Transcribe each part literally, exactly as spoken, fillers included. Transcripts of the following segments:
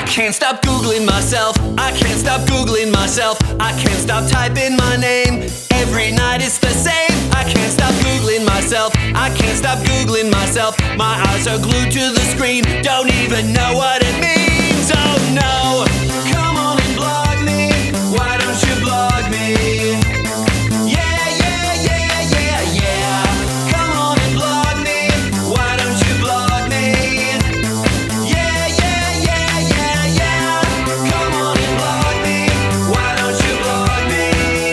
can't stop Googling myself. I can't stop Googling myself. I can't stop typing my name. Every night it's the same. I can't stop Googling myself. I can't stop Googling myself. My eyes are glued to the screen. Don't even know what it means. Oh no. Come on and blog me. Why don't you blog me? Yeah, yeah, yeah, yeah, yeah. Come on and blog me. Why don't you blog me? Yeah, yeah, yeah, yeah, yeah. Come on and blog me. Why don't you blog me?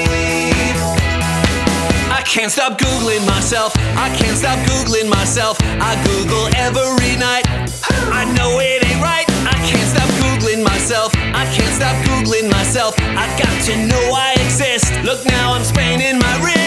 I can't stop Googling myself. I can't stop Googling myself. I Google every night. I know it ain't right. I can't stop Googling myself. I can't stop Googling myself. I got to know I exist. Look now, I'm spraining my wrist.